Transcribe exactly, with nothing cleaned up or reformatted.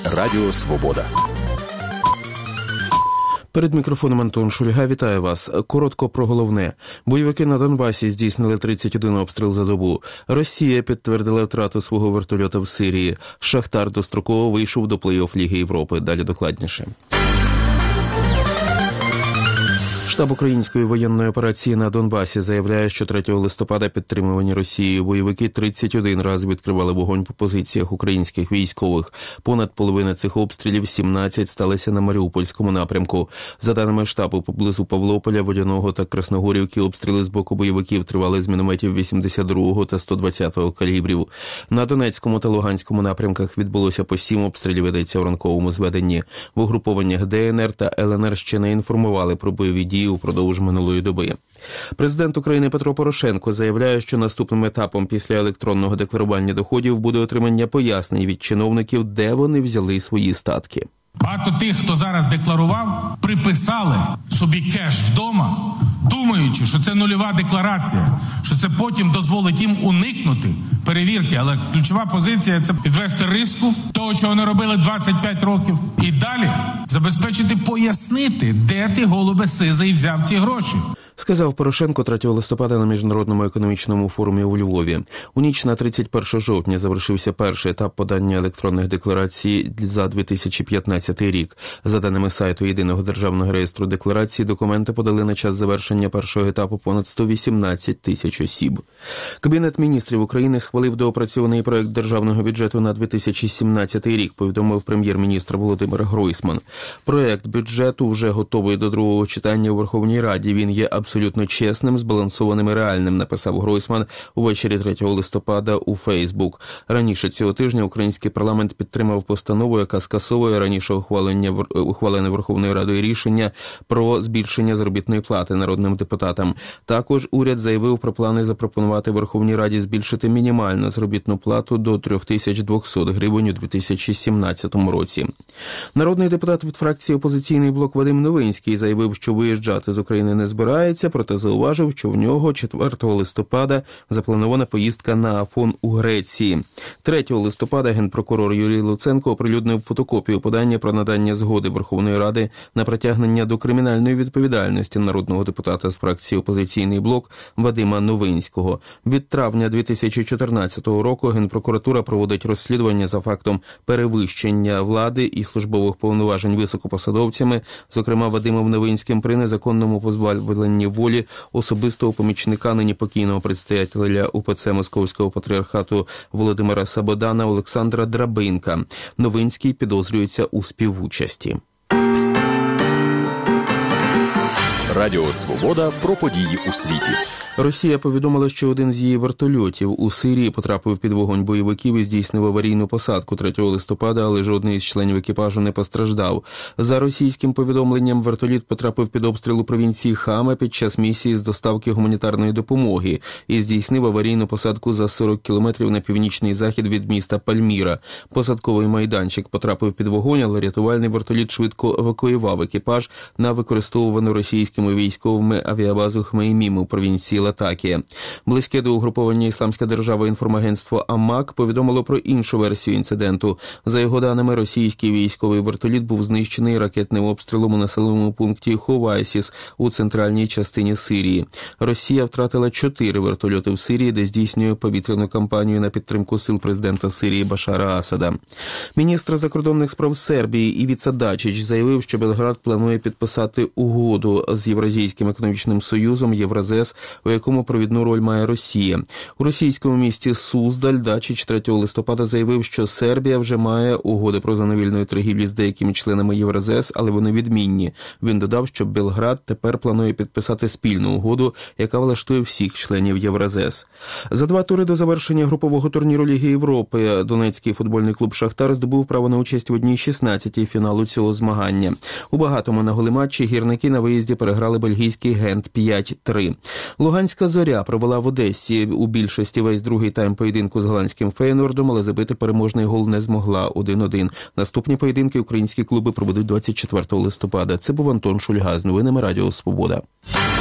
Радіо Свобода. Перед мікрофоном Антон Шульга. Вітаю вас. Коротко про головне. Бойовики на Донбасі здійснили тридцять один обстріл за добу. Росія підтвердила втрату свого вертольота в Сирії. Шахтар достроково вийшов до плей-офф Ліги Європи. Далі докладніше. Штаб української воєнної операції на Донбасі заявляє, що третього листопада підтримувані Росією бойовики тридцять один раз відкривали вогонь по позиціях українських військових. Понад половина цих обстрілів, сімнадцять, сталися на Маріупольському напрямку. За даними штабу, поблизу Павлополя, Водяного та Красногорівки обстріли з боку бойовиків тривали з мінометів вісімдесят другого та сто двадцятого калібрів. На Донецькому та Луганському напрямках відбулося по сім обстрілів, йдеться у ранковому зведенні. В угрупованнях Де Ен Ер та Ел Ен Ер ще не інформували про бойові дії упродовж минулої доби. Президент України Петро Порошенко заявляє, що наступним етапом після електронного декларування доходів буде отримання пояснень від чиновників, де вони взяли свої статки. Багато тих, хто зараз декларував, приписали собі кеш вдома, думаючи, що це нульова декларація, що це потім дозволить їм уникнути перевірки. Але ключова позиція – це підвести риску того, що вони робили двадцять п'ять років. І далі забезпечити, пояснити, де ти, голубе сизий, взяв ці гроші. Сказав Порошенко третього листопада на Міжнародному економічному форумі у Львові. У ніч на тридцять перше жовтня завершився перший етап подання електронних декларацій за дві тисячі п'ятнадцятий рік. За даними сайту Єдиного державного реєстру декларацій, документи подали на час завершення першого етапу понад сто вісімнадцять тисяч осіб. Кабінет міністрів України схвалив доопрацьований проект державного бюджету на дві тисячі сімнадцятий рік, повідомив прем'єр-міністр Володимир Гройсман. Проект бюджету вже готовий до другого читання у Верховній Раді. Він є абсолютно чесним, збалансованим і реальним, написав Гройсман увечері третього листопада у Фейсбук. Раніше цього тижня український парламент підтримав постанову, яка скасовує раніше ухвалення, ухвалене Верховною Радою рішення про збільшення заробітної плати народним депутатам. Також уряд заявив про плани запропонувати Верховній Раді збільшити мінімальну заробітну плату до три тисячі двісті гривень у дві тисячі сімнадцятому році. Народний депутат від фракції «Опозиційний блок» Вадим Новинський заявив, що виїжджати з України не збирається, проте зауважив, що в нього четвертого листопада запланована поїздка на Афон у Греції. третього листопада генпрокурор Юрій Луценко оприлюднив фотокопію подання про надання згоди Верховної Ради на притягнення до кримінальної відповідальності народного депутата з фракції «Опозиційний блок» Вадима Новинського. Від травня дві тисячі чотирнадцятого року Генпрокуратура проводить розслідування за фактом перевищення влади і службових повноважень високопосадовцями, зокрема Вадимом Новинським, при незаконному позбавленні волі особистого помічника нині покійного предстоятеля У Пе Це Московського патріархату Володимира Сабодана Олександра Драбинка. Новинський підозрюється у співучасті. Радіо Свобода про події у світі. Росія повідомила, що один з її вертольотів у Сирії потрапив під вогонь бойовиків і здійснив аварійну посадку третього листопада, але жодний із членів екіпажу не постраждав. За російським повідомленням, вертоліт потрапив під обстріл у провінції Хама під час місії з доставки гуманітарної допомоги і здійснив аварійну посадку за сорок кілометрів на північний захід від міста Пальміра. Посадковий майданчик потрапив під вогонь, але рятувальний вертоліт швидко евакуював екіпаж на використовувану російськими військовими авіабазу Хмеймім у провінції Латакія. Близьке до угруповання «Ісламська держава» інформагентство Амак повідомило про іншу версію інциденту. За його даними, російський військовий вертоліт був знищений ракетним обстрілом у населеному пункті Хувайсіс у центральній частині Сирії. Росія втратила чотири вертольоти в Сирії, де здійснює повітряну кампанію на підтримку сил президента Сирії Башара Асада. Міністр закордонних справ Сербії Івіца Дачич заявив, що Белград планує підписати угоду з Євразійським економічним союзом Євразес, у якому провідну роль має Росія. У російському місті Суздаль Дачич третього листопада заявив, що Сербія вже має угоди про зону вільної торгівлі з деякими членами Євразес, але вони відмінні. Він додав, що Белград тепер планує підписати спільну угоду, яка влаштує всіх членів Євразес. За два тури до завершення групового турніру Ліги Європи Донецький футбольний клуб «Шахтар» здобув право на участь в одній шістнадцятій фіналу цього змагання. У багатому на голі матчі гірники на виїзді переграли бельгійський Гент п'ять три. Луганська «Зоря» провела в Одесі у більшості весь другий тайм поєдинку з голландським Фейнордом, але забити переможний гол не змогла один один. Наступні поєдинки українські клуби проведуть двадцять четвертого листопада. Це був Антон Шульга з новинами Радіо Свобода.